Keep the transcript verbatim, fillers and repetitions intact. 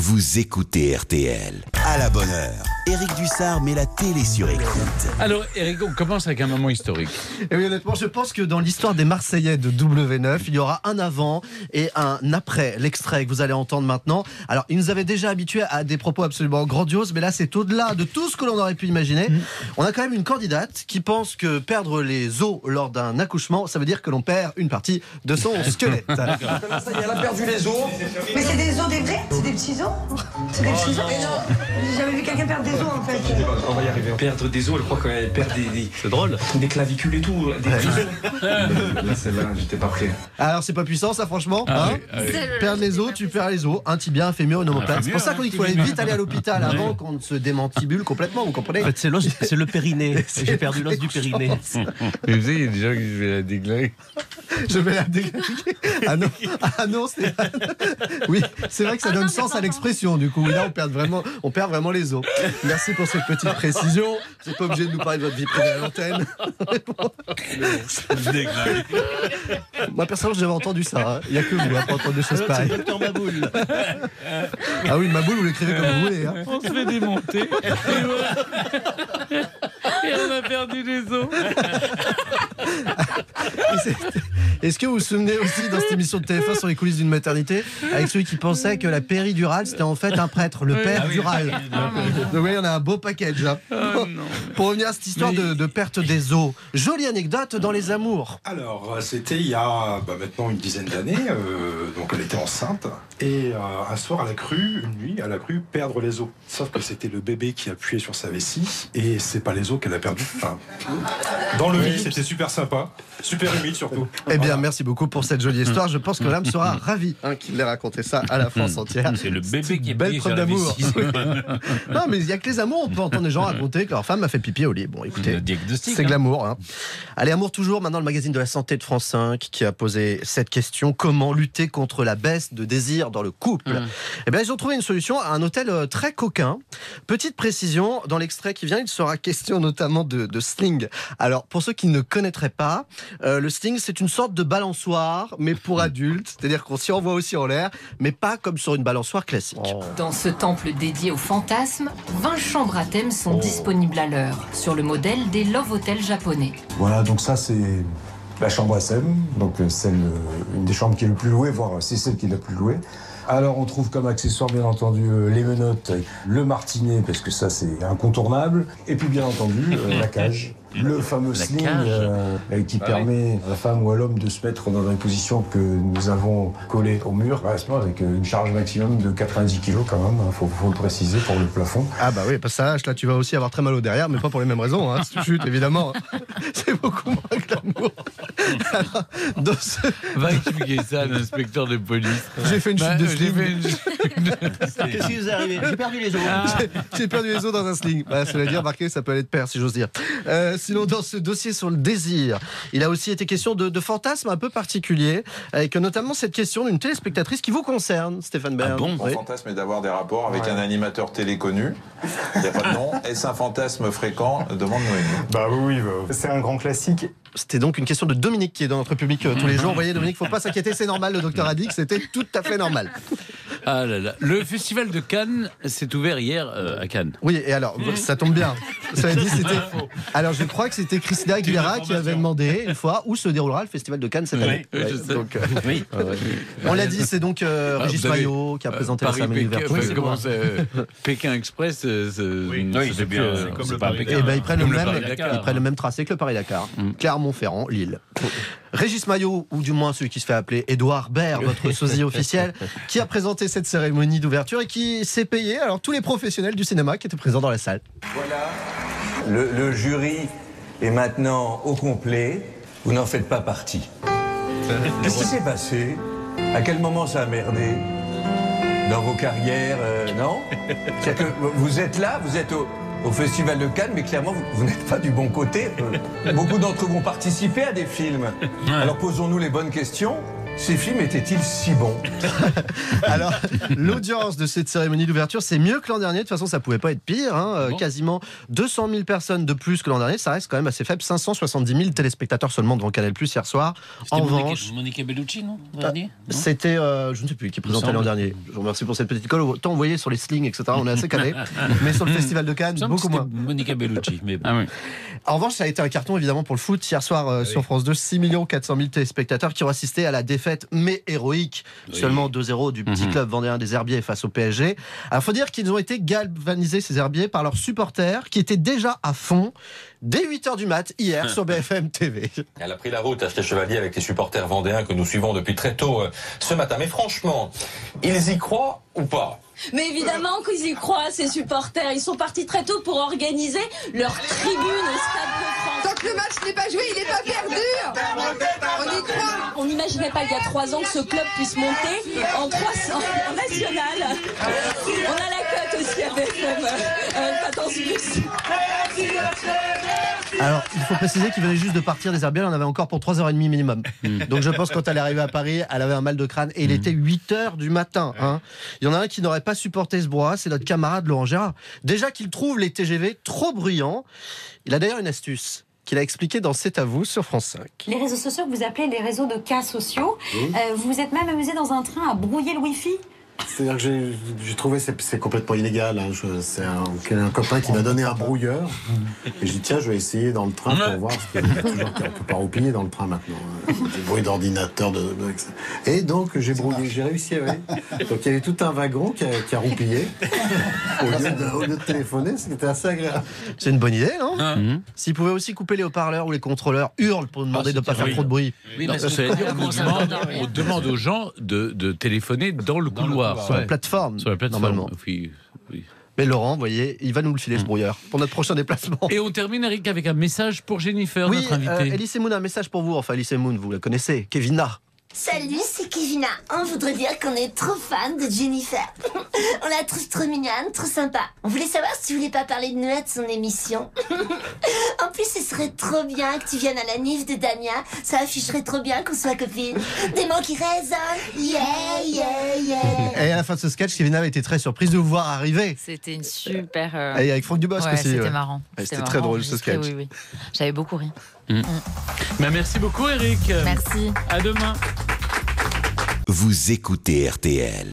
vous écoutez R T L. À la bonne heure, Éric Dussard met la télé sur écoute. Alors, Éric, on commence avec un moment historique. Et oui, honnêtement, je pense que dans l'histoire des Marseillais de W neuf, il y aura un avant et un après l'extrait que vous allez entendre maintenant. Alors, ils nous avaient déjà habitués à des propos absolument grandioses, mais là, c'est au-delà de tout ce que l'on aurait pu imaginer. Mmh. On a quand même une candidate qui pense que perdre les os lors d'un accouchement, ça veut dire que l'on perd une partie de son squelette. Ça y est, elle a perdu les os. Mais c'est des os des vrais? C'est des petits os? C'est des petits os? J'ai jamais vu quelqu'un perdre des os en fait. On va y arriver. Perdre des os, elle croit qu'elle perd des, des, c'est drôle. Des clavicules et tout. Des Là, celle-là, j'étais pas prêt. Alors, c'est pas puissant, ça, franchement ah, hein oui, ah, oui. Perdre les os, tu perds les os. Un tibia, un fémur, une omoplate. Ah, c'est pour ça qu'on dit qu'il faut aller vite aller à l'hôpital avant oui. qu'on ne se démantibule complètement, vous comprenez? En fait, c'est, l'os, c'est le périnée. J'ai perdu l'os du périnée. Mais vous savez, il y a des gens qui je vais la déglinguer. Je vais la déglinguer. Ah non, ah non, Stéphane. Oui, c'est vrai que ça donne sens à l'expression, du coup. Là, on perd vraiment, on perd vraiment les os. Merci pour cette petite précision. Vous n'êtes pas obligé de nous parler de votre vie privée à l'antenne. Moi, personnellement, j'avais entendu ça. Il hein. n'y a que vous à pas entendre des choses pareilles. C'est docteur Maboul. Ah oui, Maboul, vous l'écrivez comme vous voulez. Hein. On se fait démonter. Et, voilà. Et on a perdu les os. Est-ce que vous vous souvenez aussi dans cette émission de T F un sur les coulisses d'une maternité, avec celui qui pensait que la péridurale c'était en fait un prêtre, le père dural. Donc oui, on a un beau package. Hein. Oh, Pour revenir à cette histoire Mais... de, de perte des os, jolie anecdote dans Les Amours. Alors, c'était il y a bah, maintenant une dizaine d'années, euh, donc elle était enceinte, et euh, un soir elle a cru, une nuit, elle a cru perdre les os. Sauf que c'était le bébé qui appuyait sur sa vessie, et c'est pas les os qu'elle a perdu. Enfin, dans le lit, c'était super sympa, super humide surtout. Eh bien, merci beaucoup pour cette jolie histoire. Je pense que l'âme sera ravie hein, qu'il ait raconté ça à la France entière. C'est le bébé c'est qui est belle preuve d'amour. Non, mais il n'y a que les amours. On peut entendre des gens raconter que leur femme a fait pipi au lit. Bon, écoutez, c'est hein. glamour. Hein. Allez, Amour toujours. Maintenant, le magazine de la santé de France cinq qui a posé cette question: comment lutter contre la baisse de désir dans le couple? Mmh. Eh bien, ils ont trouvé une solution à un hôtel très coquin. Petite précision, dans l'extrait qui vient, il sera question notamment de, de sling. Alors, pour ceux qui ne connaîtraient pas, euh, le sling, c'est une sorte de balançoire, mais pour adultes. C'est-à-dire qu'on s'y envoie aussi en l'air, mais pas comme sur une balançoire classique. Oh. Dans ce temple dédié au fantasme, vingt chambres à thème sont oh. disponibles à l'heure, sur le modèle des Love Hotels japonais. Voilà, donc ça c'est la chambre S M, donc celle, une des chambres qui est le plus louée, voire c'est celle qui est la plus louée. Alors on trouve comme accessoire bien entendu les menottes, le martinet parce que ça c'est incontournable, et puis bien entendu euh, la cage. Le fameux la sling euh, qui ah permet oui. à la femme ou à l'homme de se mettre dans une position que nous avons collée au mur, avec une charge maximum de quatre-vingt-dix kilos quand même, il faut, faut le préciser pour le plafond. Ah bah oui, parce que ça, là tu vas aussi avoir très mal au derrière, mais pas pour les mêmes raisons, hein, si tu chutes évidemment. C'est beaucoup moins glamour. Alors, dans ce... Va expliquer ça à l'inspecteur de police. J'ai fait une chute bah, de sling. Une... Qu'est-ce qui vous est arrivé? J'ai perdu les os. Ah. J'ai, j'ai perdu les os dans un sling. Bah, cela dit, remarquez, ça peut aller de pair si j'ose dire. Euh, Sinon, dans ce dossier sur le désir, il a aussi été question de, de fantasmes un peu particuliers, avec notamment cette question d'une téléspectatrice qui vous concerne, Stéphane Bern. Ah bon oui. Mon fantasme est d'avoir des rapports avec ouais. un animateur télé connu. Il n'y a pas de nom. Est-ce un fantasme fréquent? Demande Noémie. Bah oui, bah, c'est un grand classique. C'était donc une question de Dominique qui est dans notre public euh, tous les jours. Vous voyez, Dominique, faut pas s'inquiéter, c'est normal. Le docteur a dit que c'était tout à fait normal. Ah là là. Le festival de Cannes s'est ouvert hier euh, à Cannes. Oui, et alors, ça tombe bien. Ça a dit, c'était... Alors, je crois que c'était Christina Aguilera qui avait demandé une fois où se déroulera le festival de Cannes cette oui, année. Oui, ouais, je sais. donc, euh... oui. euh, on l'a dit, c'est donc euh, ah, Régis Maillot qui a présenté euh, la cérémonie d'ouverture. Oui, comment c'est euh, Pékin Express euh, c'est, oui, c'est, oui, c'est bien. euh, c'est comme c'est le pas Paris Pékin. Et ben, ils prennent, le le même, Paris-Dakar, ils prennent le même tracé que le Paris-Dakar. Mm. Clermont-Ferrand, Lille. Régis Maillot, ou du moins celui qui se fait appeler Édouard Baird, votre sosie officiel, qui a présenté cette cérémonie d'ouverture et qui s'est payé alors tous les professionnels du cinéma qui étaient présents dans la salle. Voilà, le, le jury est maintenant au complet. Vous n'en faites pas partie. Qu'est-ce qui s'est passé? À quel moment ça a merdé dans vos carrières euh, Non? C'est-à-dire que vous êtes là, vous êtes au... au Festival de Cannes, mais clairement, vous, vous n'êtes pas du bon côté. Euh, beaucoup d'entre vous vont participer à des films. Ouais. Alors posons-nous les bonnes questions. ces films étaient-ils si bons? Alors, l'audience de cette cérémonie d'ouverture, c'est mieux que l'an dernier. De toute façon, ça pouvait pas être pire. Hein. Bon. Quasiment deux cent mille personnes de plus que l'an dernier. Ça reste quand même assez faible. cinq cent soixante-dix mille téléspectateurs seulement devant Canal+ hier soir. C'était En Monica, revanche, Monica Bellucci, non, dernier, non c'était, euh, je ne sais plus, qui présentait semble. l'an dernier. Je vous remercie pour cette petite colle. Autant vous voyez sur les slings, et cetera. On est assez calé. Mais sur le Festival de Cannes, Il me semble beaucoup que moins. c'était Monica Bellucci. Mais bon. Ah oui. En revanche, ça a été un carton évidemment pour le foot. Hier soir euh, oui. sur France deux, six millions quatre cent mille téléspectateurs qui ont assisté à la défaite, mais héroïque, Oui. seulement deux zéro du petit Mhm. club vendéen des Herbiers face au P S G. Alors, faut dire qu'ils ont été galvanisés, ces Herbiers, par leurs supporters qui étaient déjà à fond dès huit heures du mat hier sur B F M T V. Elle a pris la route, Acheté Chevalier, avec les supporters vendéens que nous suivons depuis très tôt euh, ce matin. Mais franchement, ils y croient ou pas? Mais évidemment qu'ils y croient, ces supporters. Ils sont partis très tôt pour organiser leur tribune au Stade de France. Tant que le match n'est pas joué, il n'est pas perdu. On y croit. On n'imaginait pas il y a trois ans que ce club puisse monter en trois cents en national. On a la cote aussi à B F M, euh, quatorze plus. Alors, il faut préciser qu'il venait juste de partir des Herbiers, elle en avait encore pour trois heures trente minimum. Donc je pense que quand elle est arrivée à Paris, elle avait un mal de crâne et il était huit heures du matin. Hein. Il y en a un qui n'aurait pas supporté ce brouhaha, c'est notre camarade Laurent Gérard. Déjà qu'il trouve les T G V trop bruyants, il a d'ailleurs une astuce qu'il a expliqué dans C'est à vous sur France cinq. Les réseaux sociaux que vous appelez les réseaux de cas sociaux, euh, vous vous êtes même amusé dans un train à brouiller le Wi-Fi. C'est-à-dire que j'ai, j'ai trouvé que c'est, c'est complètement illégal. Hein. Je, c'est un, un copain qui m'a donné un brouilleur. Et j'ai dit, tiens, je vais essayer dans le train pour voir. Parce qu'il y a toujours, on ne peut pas roupiller dans le train maintenant. Des bruits d'ordinateur. De, de, et donc, j'ai brouillé. J'ai réussi, oui. Donc, il y avait tout un wagon qui a, qui a roupillé. Au lieu, de, au lieu de téléphoner, c'était assez agréable. C'est une bonne idée, non Ah. mmh. S'ils pouvaient aussi couper les haut-parleurs ou les contrôleurs hurlent pour demander Ah, de ne pas faire oui. trop de bruit. Oui, Non, mais ça, c'est- ça veut dire on, qu'on demande, on demande aux gens de, de téléphoner dans le couloir. Sur la plateforme, Sur la plateforme, normalement. oui, oui. Mais Laurent, vous voyez, il va nous le filer ce brouilleur pour notre prochain déplacement. Et on termine, Eric, avec un message pour Jennifer, Oui, notre invitée. euh, Elise Moon, un message pour vous. Enfin, Elise Moon, vous la connaissez. Kevina. Salut, c'est Kevina. On voudrait dire qu'on est trop fan de Jennifer. On la trouve trop mignonne, trop sympa. On voulait savoir si tu voulais pas parler de nous de son émission. En plus, ce serait trop bien que tu viennes à la nif de Damien. Ça afficherait trop bien qu'on soit copines. Des mots qui résonnent. Yeah, yeah, yeah. Et à la fin de ce sketch, Kevina avait été très surprise de vous voir arriver. C'était une super. euh, Et avec Franck Dubosc ouais, aussi. C'était ouais. marrant. Ouais, C'était marrant, très drôle ce enregistré, sketch. Oui, oui. J'avais beaucoup ri. Mmh. Mmh. Ben, merci beaucoup, Eric. Merci. À demain. Vous écoutez R T L.